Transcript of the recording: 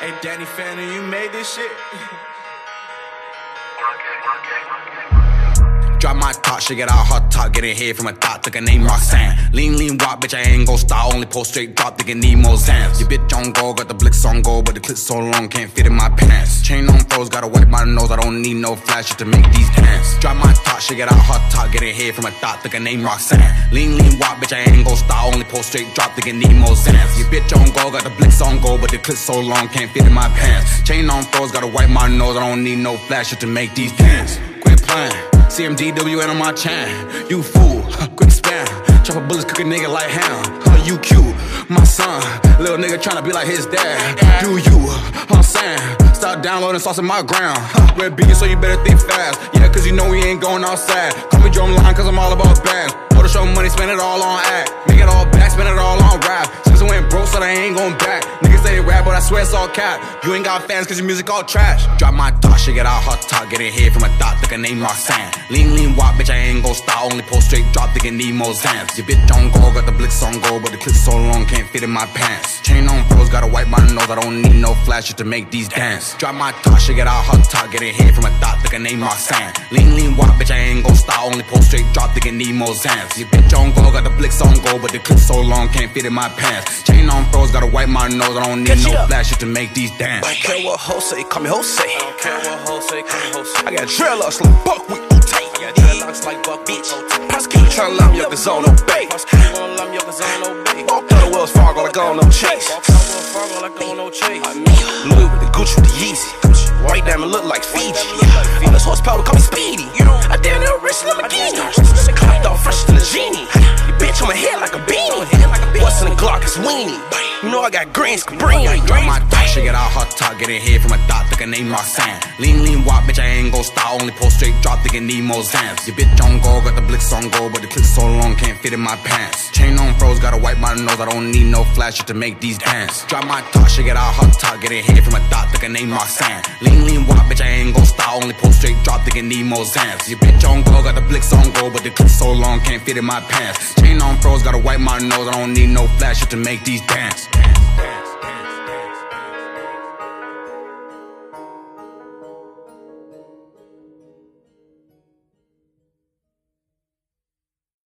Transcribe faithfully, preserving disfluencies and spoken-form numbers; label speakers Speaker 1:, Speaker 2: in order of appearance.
Speaker 1: Hey, Danny Phantom, you made this shit? Drop my top, shit get out hot top, get in here from a thought, took a name Roxanne. Lean, lean, walk, bitch, I ain't gon' style, only pull straight drop, thinking need more Zans. Your bitch on go, got the blicks on go, but the clip so long, can't fit in my pants. Chain on froze, gotta wipe my nose, I don't need no flash to make these dance. Drop my top, shit get out hot top, get in here from a thought, took a name Roxanne. Lean, lean, walk, bitch, I ain't gon' style, only pull straight drop, thinking need more Zans. Your bitch on go, got the blicks on go, but the clip so long, can't fit in my pants. Chain on froze, gotta wipe my nose, I don't need no flash to make these dance. Quit playing. C M D W ain't on my chain. You fool, quick spam. Chop a bullets, cook a nigga like ham. Huh, you cute, my son. Little nigga tryna be like his dad. Do you, I'm saying. Start downloading sauce in my ground. Huh, red beacon, so you better think fast. Yeah, cause you know we ain't going outside. Call me drum line, cause I'm all about bands. Go to show money, spend it all on act. Make it all back, spend it all on rap. Since I went broke, so they ain't going back. Niggas say they rap, but I swear it's all cap. You ain't got fans, cause your music all trash. Drop my thought, shit get out hot top. Get in here from a thought, think a name Roxanne. Lean, lean, walk, bitch, I ain't gon' style. Only pull straight drop, thinking need more Zans. Your bitch on go, got the blicks on go, but the clip so long, can't fit in my pants. Chain on froze, gotta wipe my nose, I don't need no flash to make these dance. Drop my top, shit get out hot top. Get in here from a thought, think a name Roxanne. Lean, lean, walk, bitch, I ain't gon' style. Only pull straight drop, thinking need more Zans. Your bitch on go, got the blicks on go, but the clip so long, can't fit in my pants. Chain on froze, gotta wipe my nose, I don't need no flash to make these dance.
Speaker 2: I don't care what hoes say, call me Jose.
Speaker 1: I don't care what hoes say, call me Jose.
Speaker 2: I got dreadlocks like Buck with Ute.
Speaker 1: I got dreadlocks like Buck, bitch.
Speaker 2: Prosecutor tryna line me up, cause I don't obey.
Speaker 1: Prosecutor gon' line me up, cause I don't obey.
Speaker 2: Walked out of Wells Fargo like I don't know Chase.
Speaker 1: Walked out of Wells Fargo like I don't know Chase.
Speaker 2: Louis with the Gucci with the Yeezy. White diamond look like Fiji. All this horsepower call me Speedy. I damn near rich Lamborghini. Clapped off fresh than a genie. Your bitch on my head like a beanie. What's in the Glock is weenie. You know I got greens, Cabrini.
Speaker 1: Drop my top, shit get out hot top. Get in here from a thought, think a name Roxanne. Lean, lean, walk, bitch, I ain't gon' style. Only pull straight drop, thinking need more Zans. Your bitch on go, got the blicks on go, but the clip so long, can't fit in my pants. Chain on froze, gotta wipe my nose, I don't need no flash to make these dance. Drop my top, shit get out hot top. Get in here from a thought, think a name Roxanne. Lean, lean, walk, bitch, I ain't gon' style. Only pull straight drop, thinking need more Zans. Your bitch on go, got the blicks on go, but the clip so long, can't fit in my pants. Chain on froze, gotta wipe my nose, I don't need no flash to make these dance. Dance, dance, dance.